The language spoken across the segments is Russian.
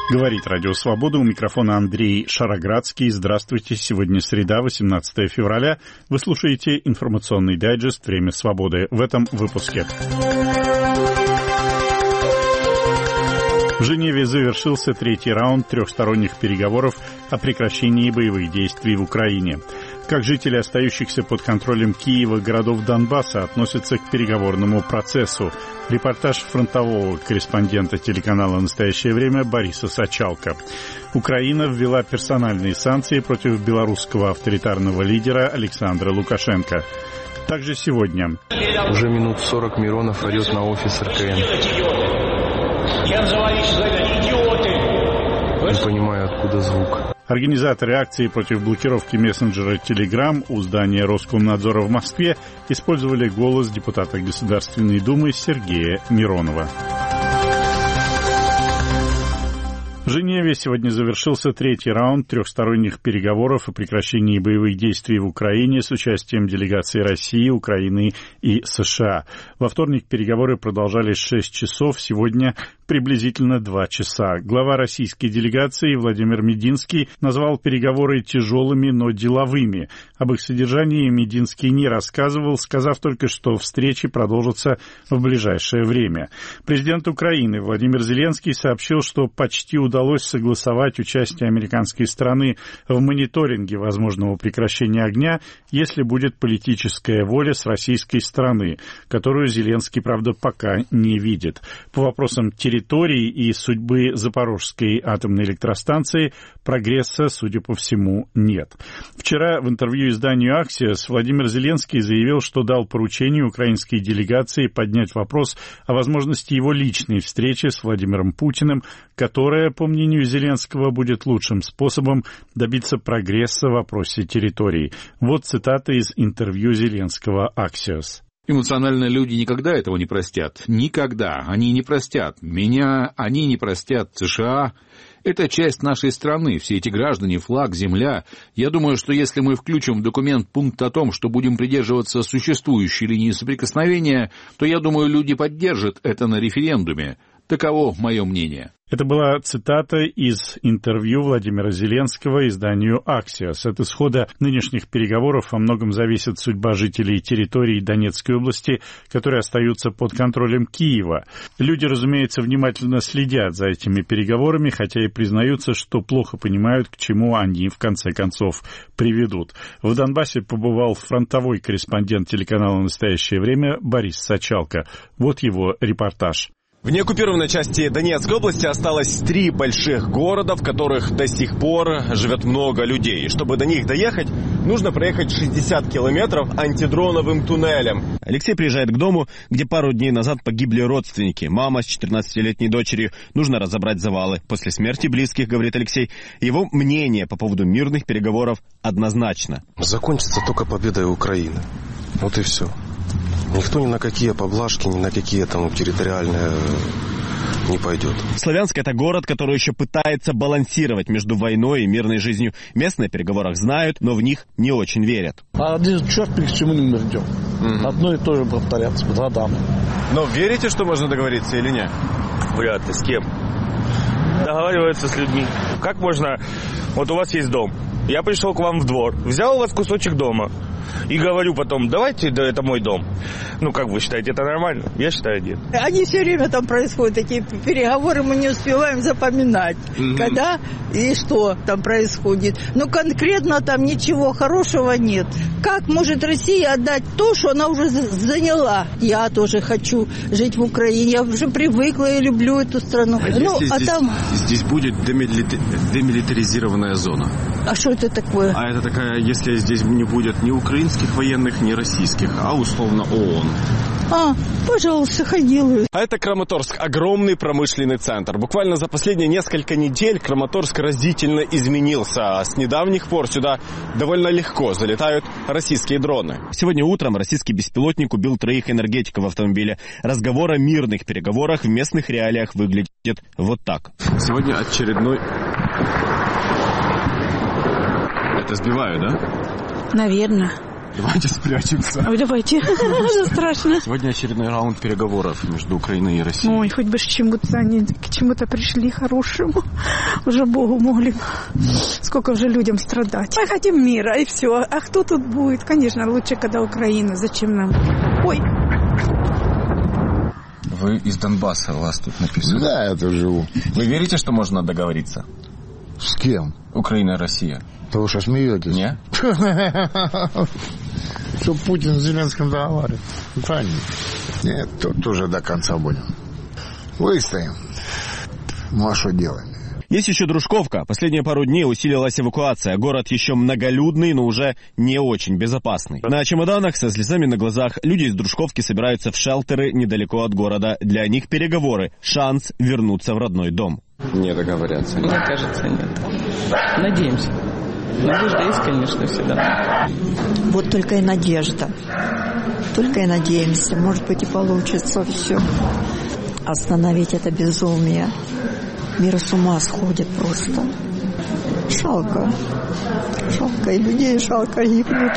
Говорит Радио Свобода, у микрофона Андрей Шароградский. Здравствуйте, сегодня среда, 18 февраля. Вы слушаете информационный дайджест «Время свободы». В этом выпуске. В Женеве завершился третий раунд трехсторонних переговоров о прекращении боевых действий в Украине. Как жители остающихся под контролем Киева городов Донбасса относятся к переговорному процессу? Репортаж фронтового корреспондента телеканала «Настоящее время» Бориса Сачалко. Украина ввела персональные санкции против белорусского авторитарного лидера Александра Лукашенко. Также сегодня. Уже минут 40 Миронов орет на офис РКН. Не понимаю, откуда звук. Организаторы акции против блокировки мессенджера Telegram у здания Роскомнадзора в Москве использовали голос депутата Государственной Думы Сергея Миронова. В Женеве сегодня завершился третий раунд трехсторонних переговоров о прекращении боевых действий в Украине с участием делегаций России, Украины и США. Во вторник переговоры продолжались 6 часов, сегодня приблизительно 2 часа. Глава российской делегации Владимир Мединский назвал переговоры тяжелыми, но деловыми. Об их содержании Мединский не рассказывал, сказав только, что встречи продолжатся в ближайшее время. Президент Украины Владимир Зеленский сообщил, что почти удалось согласовать участие американской страны в мониторинге возможного прекращения огня, если будет политическая воля с российской стороны, которую Зеленский, правда, пока не видит. По вопросам территории и судьбы Запорожской атомной электростанции прогресса, судя по всему, нет. Вчера в интервью изданию «Аксиос» Владимир Зеленский заявил, что дал поручение украинской делегации поднять вопрос о возможности его личной встречи с Владимиром Путиным, которая, по мнению Зеленского, будет лучшим способом добиться прогресса в вопросе территорий. Вот цитата из интервью Зеленского «Аксиос». Эмоционально люди никогда этого не простят. Никогда. Они не простят меня, они не простят США. Это часть нашей страны, все эти граждане, флаг, земля. Я думаю, что если мы включим в документ пункт о том, что будем придерживаться существующей линии соприкосновения, то, я думаю, люди поддержат это на референдуме. Таково мое мнение. Это была цитата из интервью Владимира Зеленского изданию «Аксиос». От исхода нынешних переговоров во многом зависит судьба жителей территории Донецкой области, которые остаются под контролем Киева. Люди, разумеется, внимательно следят за этими переговорами, хотя и признаются, что плохо понимают, к чему они, в конце концов, приведут. В Донбассе побывал фронтовой корреспондент телеканала «Настоящее время» Борис Сачалко. Вот его репортаж. В неоккупированной части Донецкой области осталось 3 больших города, в которых до сих пор живет много людей. И чтобы до них доехать, нужно проехать 60 километров антидроновым туннелем. Алексей приезжает к дому, где пару дней назад погибли родственники. Мама с 14-летней дочерью. Нужно разобрать завалы. После смерти близких, говорит Алексей, его мнение по поводу мирных переговоров однозначно. Закончится только победой Украины. Вот и все. Никто ни на какие поблажки, ни на какие там территориальные не пойдет. Славянск — это город, который еще пытается балансировать между войной и мирной жизнью. Местные о переговорах знают, но в них не очень верят. А один черт ни к чему не найдем. Одно и то же повторяться по годам. Но верите, что можно договориться или нет? Вряд ли. С кем? Договариваются с людьми. Как можно... Вот у вас есть дом. Я пришел к вам в двор, взял у вас кусочек дома и говорю потом, давайте, да, это мой дом. Ну, как вы считаете, это нормально? Я считаю, нет. Они все время там происходят, такие переговоры, мы не успеваем запоминать, когда и что там происходит. Но конкретно там ничего хорошего нет. Как может Россия отдать то, что она уже заняла? Я тоже хочу жить в Украине, я уже привыкла и люблю эту страну. Здесь будет демилитаризированная зона. А что это такое? А это такая, если здесь не будет ни украинских военных, ни российских, а условно ООН. Пожалуйста, ходила. А это Краматорск, огромный промышленный центр. Буквально за последние несколько недель Краматорск разительно изменился. С недавних пор сюда довольно легко залетают российские дроны. Сегодня утром российский беспилотник убил 3 энергетиков в автомобиле. Разговор о мирных переговорах в местных реалиях выглядит вот так. Сегодня очередной... Это сбиваю, да? Наверное. Давайте спрячемся. Ой, давайте. Страшно. Сегодня очередной раунд переговоров между Украиной и Россией. Ой, хоть бы к чему-то пришли хорошему. Уже Богу молим. Сколько уже людям страдать. Мы хотим мира, и все. А кто тут будет? Конечно, лучше, когда Украина. Зачем нам? Ой. Вы из Донбасса, у вас тут написано. Да, я тут живу. Вы верите, что можно договориться? С кем? Украина и Россия. Да вы что, смеетесь? Нет? Что Путин с Зеленским договаривает? Нет, тут уже до конца будем. Выстоим. Ну а что делать? Есть еще Дружковка. Последние пару дней усилилась эвакуация. Город еще многолюдный, но уже не очень безопасный. На чемоданах со слезами на глазах люди из Дружковки собираются в шелтеры недалеко от города. Для них переговоры. Шанс вернуться в родной дом. Не договорятся. Мне кажется, нет. Надеемся. Надежда есть, конечно, всегда. Вот только и надежда. Только и надеемся. Может быть, и получится все. Остановить это безумие. Мир с ума сходит просто. Жалко. Жалко и людей, жалко гибнут.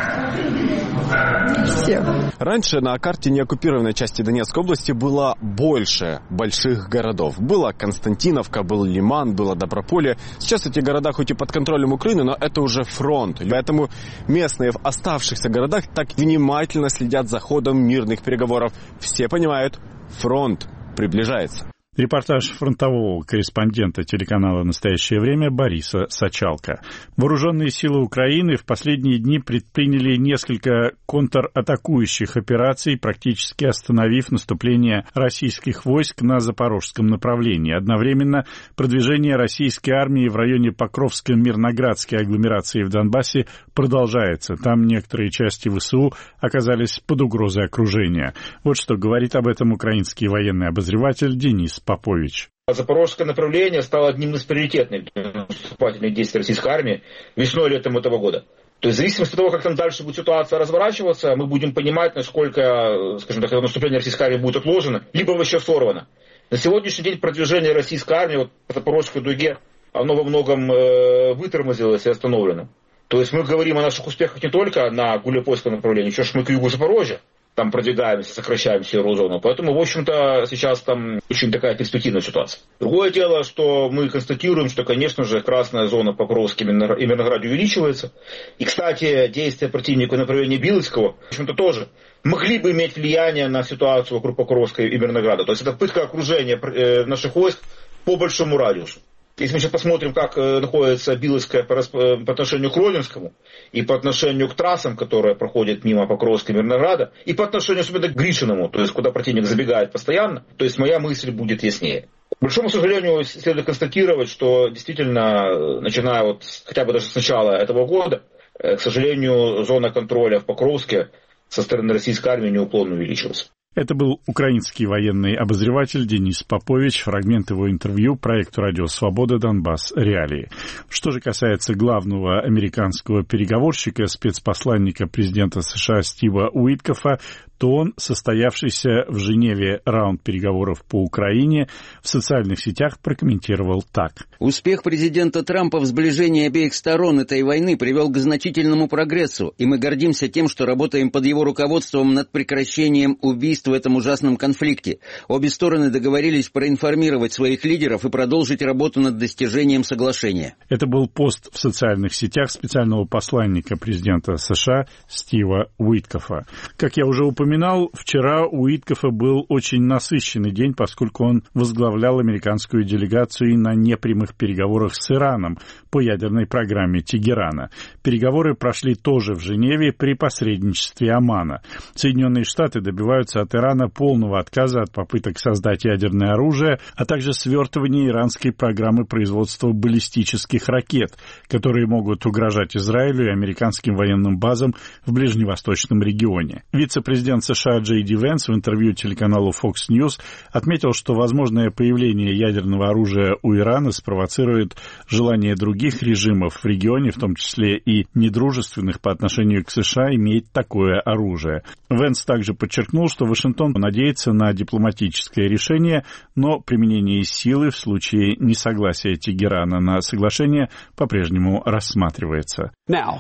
Всех. Раньше на карте неоккупированной части Донецкой области было больше больших городов. Была Константиновка, был Лиман, было Доброполье. Сейчас эти города хоть и под контролем Украины, но это уже фронт. Поэтому местные в оставшихся городах так внимательно следят за ходом мирных переговоров. Все понимают, фронт приближается. Репортаж фронтового корреспондента телеканала «Настоящее время» Бориса Сачалко. Вооруженные силы Украины в последние дни предприняли несколько контратакующих операций, практически остановив наступление российских войск на запорожском направлении. Одновременно продвижение российской армии в районе Покровско-Мирноградской агломерации в Донбассе продолжается. Там некоторые части ВСУ оказались под угрозой окружения. Вот что говорит об этом украинский военный обозреватель Денис Попович. Запорожское направление стало одним из приоритетных наступательных действий российской армии весной-летом этого года. То есть в зависимости от того, как там дальше будет ситуация разворачиваться, мы будем понимать, насколько, скажем так, это наступление российской армии будет отложено, либо вообще сорвано. На сегодняшний день продвижение российской армии вот, по Запорожской дуге, оно во многом вытормозилось и остановлено. То есть мы говорим о наших успехах не только на Гуляйпольском направлении, еще ж мы к югу Запорожья. Там продвигаемся, сокращаем серую зону. Поэтому, в общем-то, сейчас там очень такая перспективная ситуация. Другое дело, что мы констатируем, что, конечно же, красная зона Покровске и Мирнограде увеличивается. И, кстати, действия противника в направлении Билыцкого, в общем-то, тоже могли бы иметь влияние на ситуацию вокруг Покровска и Мирнограда. То есть это попытка окружения наших войск по большому радиусу. Если мы сейчас посмотрим, как находится Билыцкая по отношению к Ровенскому, и по отношению к трассам, которые проходят мимо Покровска и Мирнограда, и по отношению особенно к Гришиному, то есть куда противник забегает постоянно, то есть моя мысль будет яснее. К большому сожалению, следует констатировать, что действительно, начиная вот хотя бы даже с начала этого года, к сожалению, зона контроля в Покровске со стороны российской армии неуклонно увеличивается. Это был украинский военный обозреватель Денис Попович, фрагмент его интервью проекту «Радио Свобода. Донбасс. Реалии». Что же касается главного американского переговорщика, спецпосланника президента США Стива Уиткофа, то он, состоявшийся в Женеве раунд переговоров по Украине, в социальных сетях прокомментировал так. Успех президента Трампа в сближении обеих сторон этой войны привел к значительному прогрессу, и мы гордимся тем, что работаем под его руководством над прекращением убийств в этом ужасном конфликте. Обе стороны договорились проинформировать своих лидеров и продолжить работу над достижением соглашения. Это был пост в социальных сетях специального посланника президента США Стива Уиткофа. Как я уже упомянул, вчера у Уиткофа был очень насыщенный день, поскольку он возглавлял американскую делегацию на непрямых переговорах с Ираном по ядерной программе Тегерана. Переговоры прошли тоже в Женеве при посредничестве Омана. Соединенные Штаты добиваются от Ирана полного отказа от попыток создать ядерное оружие, а также свертывания иранской программы производства баллистических ракет, которые могут угрожать Израилю и американским военным базам в ближневосточном регионе. Вице-президент Президент США Джей Ди Венс в интервью телеканалу Fox News отметил, что возможное появление ядерного оружия у Ирана спровоцирует желание других режимов в регионе, в том числе и недружественных по отношению к США, иметь такое оружие. Венс также подчеркнул, что Вашингтон надеется на дипломатическое решение, но применение силы в случае несогласия Тегерана на соглашение по-прежнему рассматривается.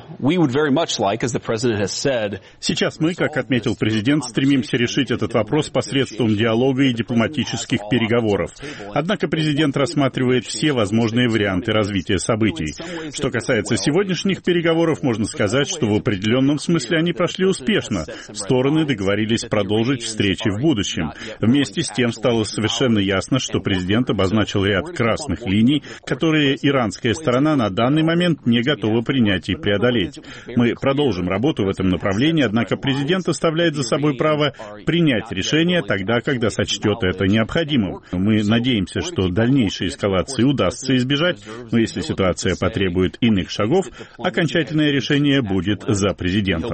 Сейчас мы, как отметил президент, стремимся решить этот вопрос посредством диалога и дипломатических переговоров. Однако президент рассматривает все возможные варианты развития событий. Что касается сегодняшних переговоров, можно сказать, что в определенном смысле они прошли успешно. Стороны договорились продолжить встречи в будущем. Вместе с тем стало совершенно ясно, что президент обозначил ряд красных линий, которые иранская сторона на данный момент не готова принять и преодолеть. Мы продолжим работу в этом направлении, однако президент оставляет за собой право принять решение тогда, когда сочтет это необходимым. Мы надеемся, что дальнейшей эскалации удастся избежать, но если ситуация потребует иных шагов, окончательное решение будет за президентом.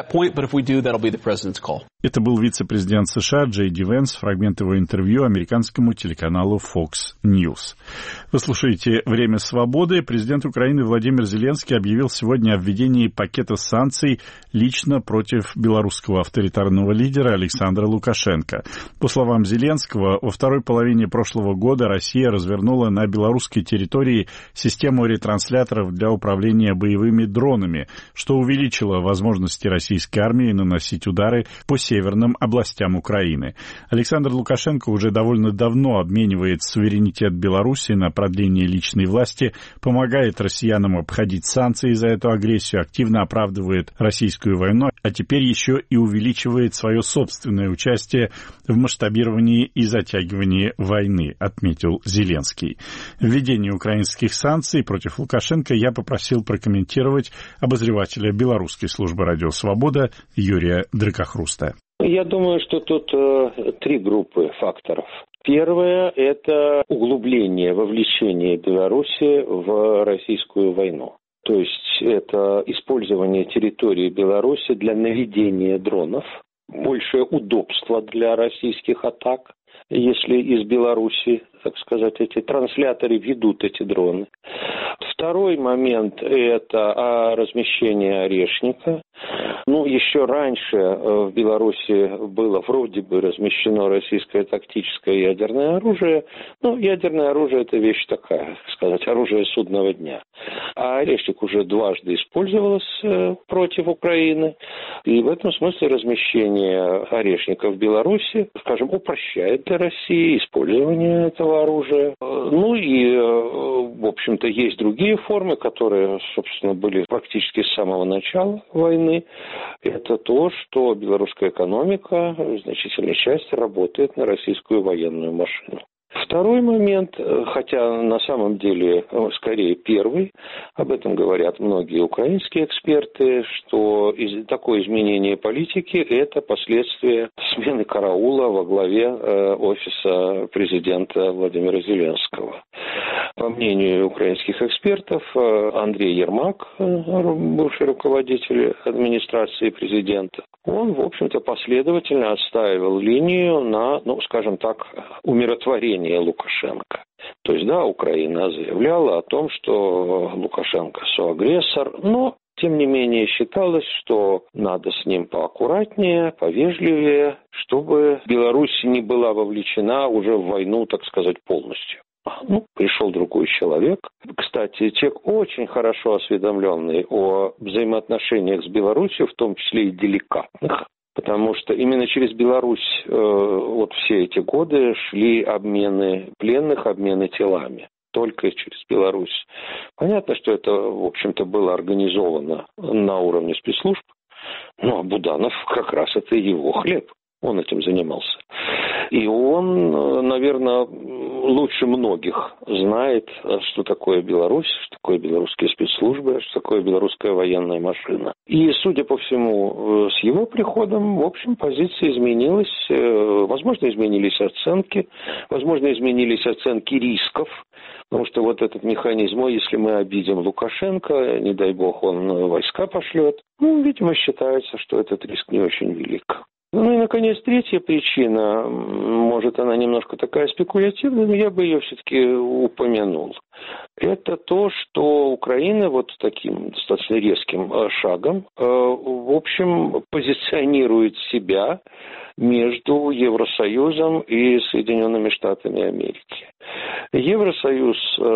Это был вице-президент США Джей Ди Венс, фрагмент его интервью американскому телеканалу Fox News. Вы слушаете «Время свободы». Президент Украины Владимир Зеленский объявил сегодня о введении пакета санкций лично против белорусского авторитарного лидера Александра Лукашенко. По словам Зеленского, во второй половине прошлого года Россия развернула на белорусской территории систему ретрансляторов для управления боевыми дронами, что увеличило возможности российской армии наносить удары по северным областям Украины. Александр Лукашенко уже довольно давно обменивает суверенитет Беларуси на продление личной власти, помогает россиянам обходить санкции за эту агрессию, активно оправдывает российскую войну, а теперь еще и увеличивает свое собственное участие в масштабировании и затягивании войны, отметил Зеленский. Введение украинских санкций против Лукашенко я попросил прокомментировать обозревателя Белорусской службы «Радио Свобода» Юрия Дракохруста. Я думаю, что тут три группы факторов. Первое – это углубление, вовлечение Беларуси в российскую войну. То есть это использование территории Беларуси для наведения дронов, большее удобство для российских атак, если из Беларуси, так сказать, эти трансляторы ведут эти дроны. Второй момент – это размещение Орешника. Еще раньше в Беларуси было вроде бы размещено российское тактическое ядерное оружие. Ядерное оружие – это вещь такая, так сказать, оружие судного дня. А Орешник уже дважды использовалось против Украины. И в этом смысле размещение Орешника в Беларуси, скажем, упрощает для России использование этого оружия. В общем-то, есть другие формы, которые, собственно, были практически с самого начала войны. Это то, что белорусская экономика в значительной части работает на российскую военную машину. Второй момент, хотя на самом деле скорее первый, об этом говорят многие украинские эксперты, что такое изменение политики – это последствия смены караула во главе офиса президента Владимира Зеленского. По мнению украинских экспертов, Андрей Ермак, бывший руководитель администрации президента, он, в общем-то, последовательно отстаивал линию на, скажем так, умиротворение Лукашенко. То есть, да, Украина заявляла о том, что Лукашенко соагрессор, но тем не менее считалось, что надо с ним поаккуратнее, повежливее, чтобы Беларусь не была вовлечена уже в войну, так сказать, полностью. Пришел другой человек. Кстати, человек очень хорошо осведомленный о взаимоотношениях с Беларусью, в том числе и деликатных. Потому что именно через Беларусь все эти годы шли обмены пленных, обмены телами. Только через Беларусь. Понятно, что это, в общем-то, было организовано на уровне спецслужб. А Буданов как раз это его хлеб. Он этим занимался. И он, наверное, лучше многих знает, что такое Беларусь, что такое белорусские спецслужбы, что такое белорусская военная машина. И, судя по всему, с его приходом, в общем, позиция изменилась. Возможно, изменились оценки, возможно, изменились оценки рисков. Потому что этот механизм, если мы обидим Лукашенко, не дай бог, он войска пошлет, видимо, считается, что этот риск не очень велик. Ну и, наконец, третья причина, может, она немножко такая спекулятивная, но я бы ее все-таки упомянул. Это то, что Украина вот таким достаточно резким шагом, в общем, позиционирует себя между Евросоюзом и Соединенными Штатами Америки. Евросоюз,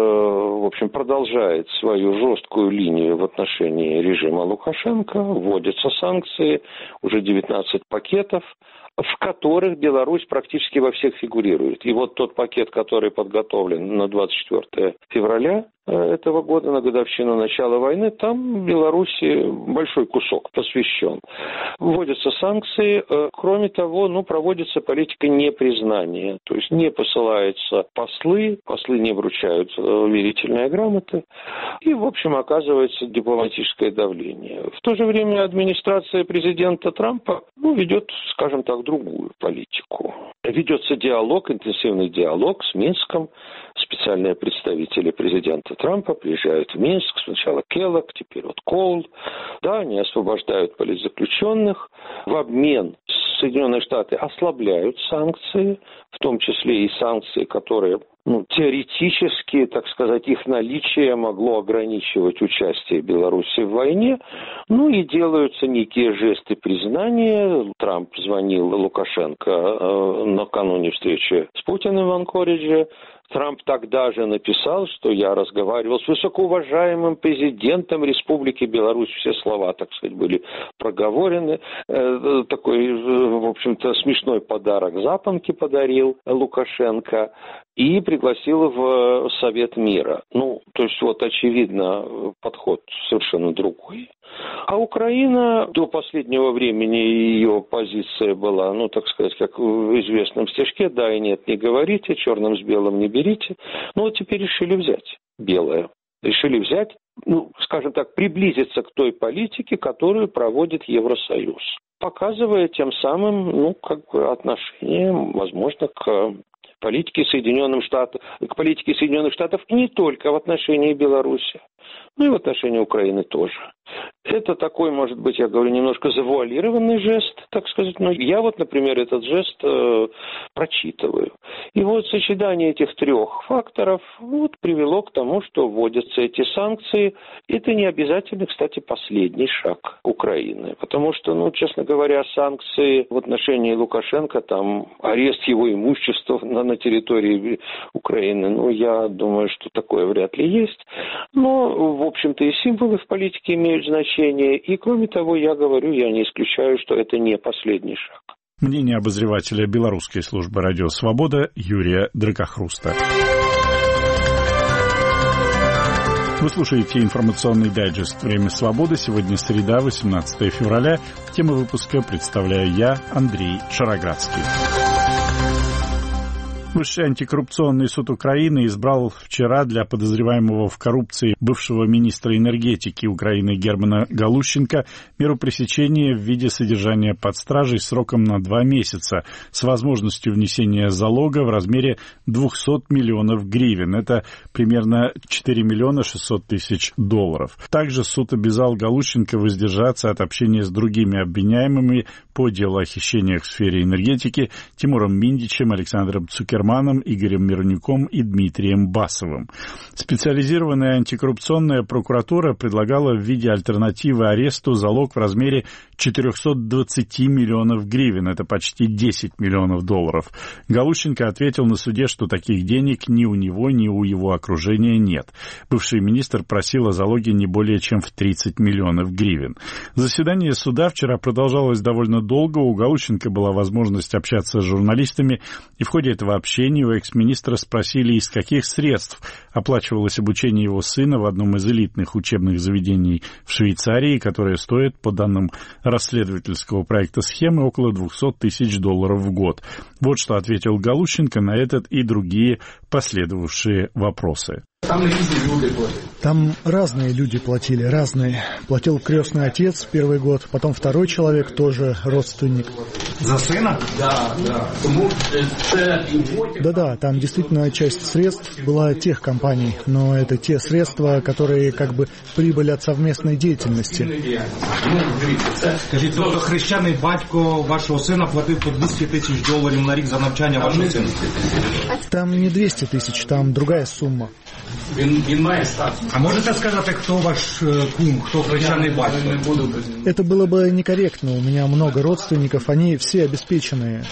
в общем, продолжает свою жесткую линию в отношении режима Лукашенко, вводятся санкции, уже 19 пакетов, в которых Беларусь практически во всех фигурирует. И вот тот пакет, который подготовлен на 24 февраля этого года, на годовщину начала войны, там Беларуси большой кусок посвящен. Вводятся санкции, кроме того, проводится политика непризнания, то есть не посылаются послы не вручают верительные грамоты, и, в общем, оказывается дипломатическое давление. В то же время администрация президента Трампа ведет, скажем так, другую политику. Ведется диалог, интенсивный диалог с Минском. Специальные представители президента Трампа приезжают в Минск. Сначала Келлог, теперь вот Коул. Да, они освобождают политзаключенных. В обмен Соединенные Штаты ослабляют санкции, в том числе и санкции, которые теоретически, так сказать, их наличие могло ограничивать участие Беларуси в войне. И делаются некие жесты признания. Трамп звонил Лукашенко накануне встречи с Путиным в Анкоридже. Трамп тогда же написал, что я разговаривал с высокоуважаемым президентом Республики Беларусь. Все слова, так сказать, были проговорены. Такой, в общем-то, смешной подарок запонки подарил Лукашенко и пригласил в Совет мира. То есть, очевидно, подход совершенно другой. А Украина до последнего времени ее позиция была, так сказать, как в известном стишке: да и нет, не говорите, черным с белым не берите. Вот теперь решили взять белое. Решили взять, скажем так, приблизиться к той политике, которую проводит Евросоюз, показывая тем самым, отношение, возможно, к политике Соединенных Штатов не только в отношении Беларуси, но и в отношении Украины тоже. Это такой, может быть, я говорю, немножко завуалированный жест, так сказать. Но я например, этот жест прочитываю. И сочетание этих трех факторов привело к тому, что вводятся эти санкции. Это не обязательно, кстати, последний шаг Украины. Потому что, честно говоря, санкции в отношении Лукашенко, арест его имущества на территории Украины, я думаю, что такое вряд ли есть. Но, в общем-то, и символы в политике имеют значение. И, кроме того, я не исключаю, что это не последний шаг. Мнение обозревателя Белорусской службы «Радио Свобода» Юрия Дракохруста. Вы слушаете информационный дайджест «Время свободы». Сегодня среда, 18 февраля. Тему выпуска представляю я, Андрей Шароградский. Высший антикоррупционный суд Украины избрал вчера для подозреваемого в коррупции бывшего министра энергетики Украины Германа Галущенко меру пресечения в виде содержания под стражей сроком на 2 месяца с возможностью внесения залога в размере 200 миллионов гривен. Это примерно 4 миллиона 600 тысяч долларов. Также суд обязал Галущенко воздержаться от общения с другими обвиняемыми по делу о хищениях в сфере энергетики Тимуром Миндичем, Александром Цукерманом, Игорем Миронюком и Дмитрием Басовым. Специализированная антикоррупционная прокуратура предлагала в виде альтернативы аресту залог в размере 420 миллионов гривен. Это почти 10 миллионов долларов. Галущенко ответил на суде, что таких денег ни у него, ни у его окружения нет. Бывший министр просил о залоге не более чем в 30 миллионов гривен. Заседание суда вчера продолжалось довольно долго. У Галущенко была возможность общаться с журналистами, и в ходе этого общения у экс-министра спросили, из каких средств оплачивалось обучение его сына в одном из элитных учебных заведений в Швейцарии, которое стоит, по данным расследовательского проекта «Схемы», около 200 тысяч долларов в год. Вот что ответил Галущенко на этот и другие последовавшие вопросы. Там разные люди платили, разные. Платил крестный отец первый год, потом второй человек, тоже родственник. За сына? Да. Да, там действительно часть средств была тех компаний, но это те средства, которые как бы прибыль от совместной деятельности. Скажіть, тобто хрещений батько вашого сина платив по $200,000 на рік за навчання вашого сина? Там не 200 тысяч, там другая сумма. А можете сказати, кто ваш кум, кто хрещений батько? Это было бы некорректно. У меня много родственников, они все обеспеченные.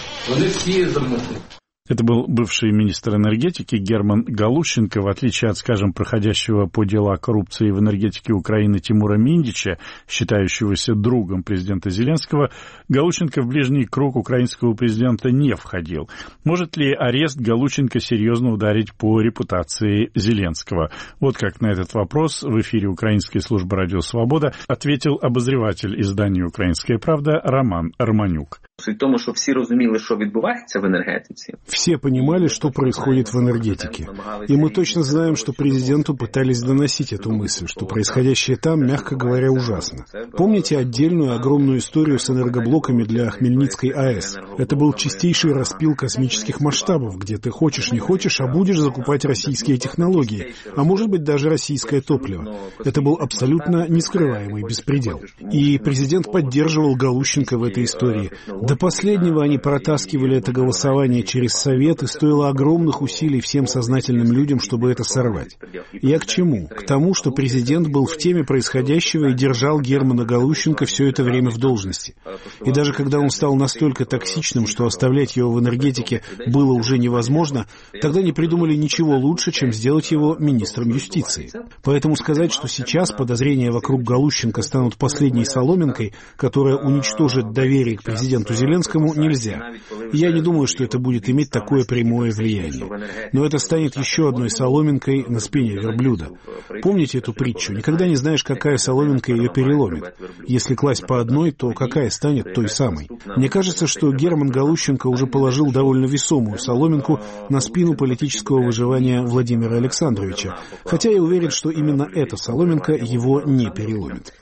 Это был бывший министр энергетики Герман Галущенко. В отличие от, скажем, проходящего по делу о коррупции в энергетике Украины Тимура Миндича, считающегося другом президента Зеленского, Галущенко в ближний круг украинского президента не входил. Может ли арест Галущенко серьезно ударить по репутации Зеленского? Вот как на этот вопрос в эфире Украинской службы «Радио Свобода» ответил обозреватель издания «Украинская правда» Роман Романюк. Суть в тому, що всі розуміли, що відбувається в енергетиці. Все понимали, что происходит в энергетике. И мы точно знаем, что президенту пытались доносить эту мысль, что происходящее там, мягко говоря, ужасно. Помните отдельную огромную историю с энергоблоками для Хмельницкой АЭС? Это был чистейший распил космических масштабов, где ты хочешь, не хочешь, а будешь закупать российские технологии, а может быть даже российское топливо. Это был абсолютно нескрываемый беспредел. И президент поддерживал Галущенко в этой истории. До последнего они протаскивали это голосование через Совет, и стоило огромных усилий всем сознательным людям, чтобы это сорвать. Я к чему? К тому, что президент был в теме происходящего и держал Германа Галущенко все это время в должности. И даже когда он стал настолько токсичным, что оставлять его в энергетике было уже невозможно, тогда не придумали ничего лучше, чем сделать его министром юстиции. Поэтому сказать, что сейчас подозрения вокруг Галущенко станут последней соломинкой, которая уничтожит доверие к президенту Зеленскому, нельзя. Я не думаю, что это будет иметь такое прямое влияние. Но это станет еще одной соломинкой на спине верблюда. Помните эту притчу? Никогда не знаешь, какая соломинка ее переломит. Если класть по одной, то какая станет той самой? Мне кажется, что Герман Галущенко уже положил довольно весомую соломинку на спину политического выживания Владимира Александровича. Хотя я уверен, что именно эта соломинка его не переломит.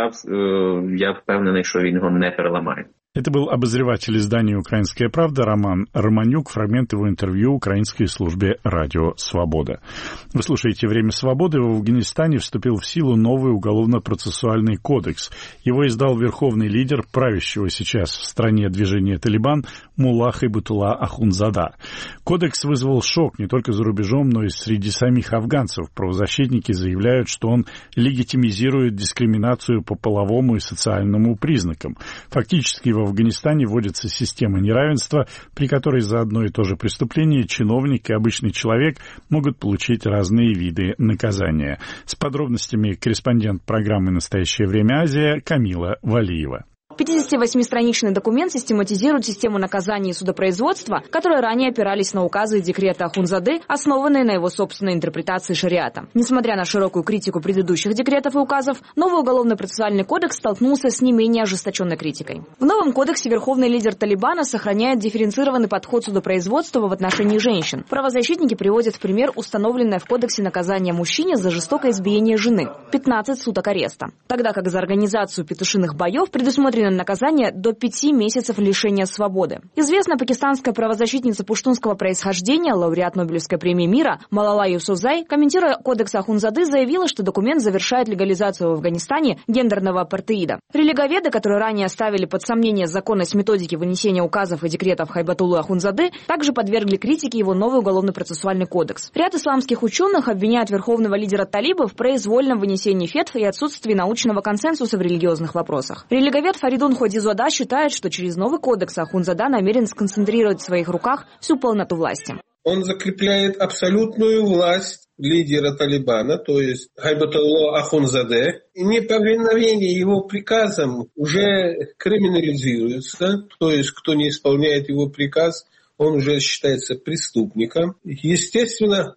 Я впевнений, що він його не переламає. Это был обозреватель издания «Украинская правда» Роман Романюк, фрагмент его интервью украинской службе «Радио Свобода». Вы слушаете «Время свободы». В Афганистане вступил в силу новый уголовно-процессуальный кодекс. Его издал верховный лидер правящего сейчас в стране движения «Талибан» Мулла Хайбатулла Ахунзада. Кодекс вызвал шок не только за рубежом, но и среди самих афганцев. Правозащитники заявляют, что он легитимизирует дискриминацию по половому и социальному признакам. Фактически в Афганистане вводится система неравенства, при которой за одно и то же преступление чиновник и обычный человек могут получить разные виды наказания. С подробностями корреспондент программы «Настоящее время Азия» Камила Валиева. 58-страничный документ систематизирует систему наказания и судопроизводства, которые ранее опирались на указы и декреты Ахунзады, основанные на его собственной интерпретации шариата. Несмотря на широкую критику предыдущих декретов и указов, новый уголовно-процессуальный кодекс столкнулся с не менее ожесточенной критикой. В новом кодексе верховный лидер Талибана сохраняет дифференцированный подход судопроизводства в отношении женщин. Правозащитники приводят в пример установленное в кодексе наказание мужчине за жестокое избиение жены – 15 суток ареста. Тогда как за организацию петушиных боев предусмотрено наказание до 5 месяцев лишения свободы. Известная пакистанская правозащитница пуштунского происхождения, лауреат Нобелевской премии мира Малала Юсуфзай, комментируя кодекс Ахунзады, заявила, что документ завершает легализацию в Афганистане гендерного апартеида. Религоведы, которые ранее ставили под сомнение законность методики вынесения указов и декретов Хайбатуллы Ахунзады, также подвергли критике его новый уголовно-процессуальный кодекс. Ряд исламских ученых обвиняют верховного лидера талибов в произвольном вынесении фетв и отсутствии научного консенсуса в религиозных вопросах. Религовед Фаридун Ходизода считает, что через новый кодекс Ахунзада намерен сконцентрировать в своих руках всю полноту власти. Он закрепляет абсолютную власть лидера Талибана, то есть Хайбатулла Ахунзаде. И неповиновение его приказам уже криминализируется, то есть кто не исполняет его приказ, он уже считается преступником. Естественно,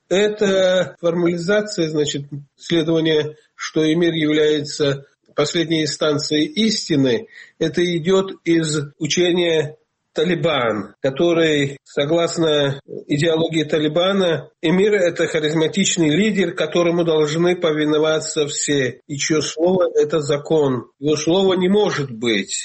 это формализация, следование, что эмир является последней инстанцией истины, это идет из учения Талибан, который, согласно идеологии Талибана, эмир – это харизматичный лидер, которому должны повиноваться все, и чье слово – это закон. Его слово не может быть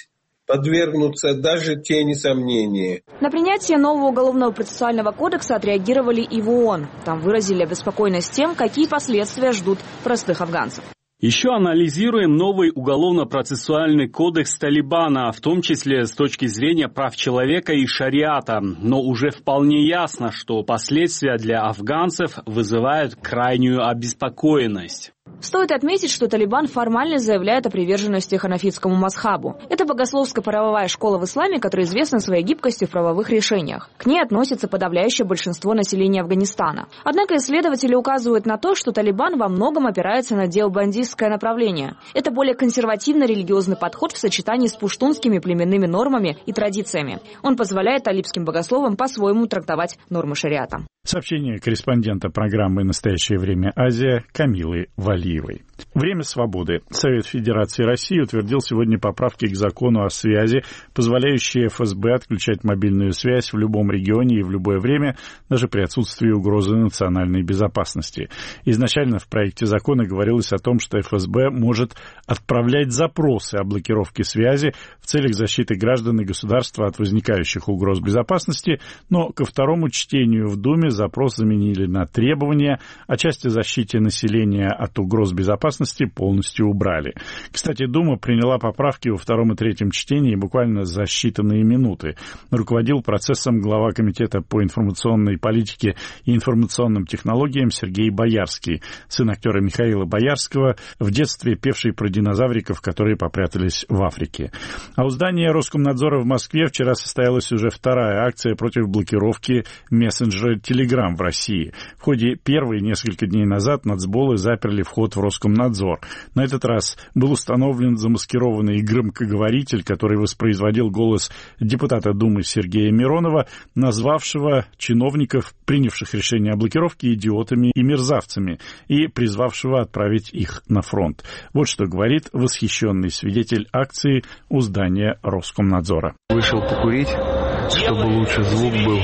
подвергнуться даже тени сомнения. На принятие нового уголовного процессуального кодекса отреагировали и в ООН. Там выразили обеспокоенность тем, какие последствия ждут простых афганцев. Еще анализируем новый уголовно-процессуальный кодекс Талибана, в том числе с точки зрения прав человека и шариата. Но уже вполне ясно, что последствия для афганцев вызывают крайнюю обеспокоенность. Стоит отметить, что Талибан формально заявляет о приверженности ханафитскому мазхабу. Это богословско-правовая школа в исламе, которая известна своей гибкостью в правовых решениях. К ней относится подавляющее большинство населения Афганистана. Однако исследователи указывают на то, что Талибан во многом опирается на деобандистское направление. Это более консервативно-религиозный подход в сочетании с пуштунскими племенными нормами и традициями. Он позволяет талибским богословам по-своему трактовать нормы шариата. Сообщение корреспондента программы «Настоящее время Азия» Камилы Валиевой. Время свободы. Совет Федерации России утвердил сегодня поправки к закону о связи, позволяющие ФСБ отключать мобильную связь в любом регионе и в любое время, даже при отсутствии угрозы национальной безопасности. Изначально в проекте закона говорилось о том, что ФСБ может отправлять запросы о блокировке связи в целях защиты граждан и государства от возникающих угроз безопасности, но ко второму чтению в Думе запрос заменили на требования, а часть о защите населения от угроз безопасности полностью убрали. Кстати, Дума приняла поправки во втором и третьем чтении буквально за считанные минуты. Руководил процессом глава Комитета по информационной политике и информационным технологиям Сергей Боярский, сын актера Михаила Боярского, в детстве певший про динозавриков, которые попрятались в Африке. А у здания Роскомнадзора в Москве вчера состоялась уже вторая акция против блокировки мессенджера Telegram в России. В ходе первой несколько дней назад нацболы заперли вход в Роскомнадзор. На этот раз был установлен замаскированный громкоговоритель, который воспроизводил голос депутата Думы Сергея Миронова, назвавшего чиновников, принявших решение о блокировке, идиотами и мерзавцами, и призвавшего отправить их на фронт. Вот что говорит восхищенный свидетель акции у здания Роскомнадзора. Вышел покурить, чтобы лучше звук был.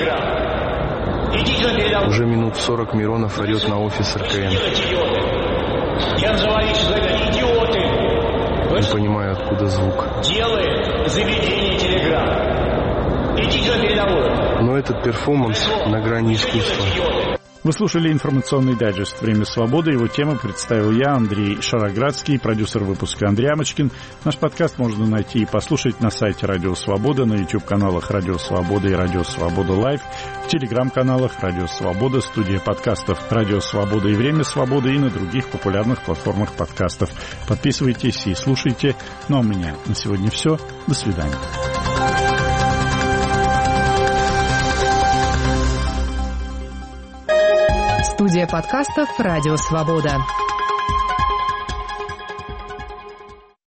Уже минут 40 Миронов орет на офис РКН. Я называю их идиоты. Не понимаю, откуда звук. Делает заведение Телеграм. Идите на передовую. Но этот перформанс на грани искусства. Вы слушали информационный дайджест «Время свободы». Его тему представил я, Андрей Шароградский, продюсер выпуска Андрей Амочкин. Наш подкаст можно найти и послушать на сайте Радио Свобода, на YouTube-каналах Радио Свобода и Радио Свобода Лайв, в Телеграм-каналах Радио Свобода, студия подкастов Радио Свобода и Время Свободы и на других популярных платформах подкастов. Подписывайтесь и слушайте. Ну а у меня на сегодня все. До свидания. Студия подкастов «Радио Свобода».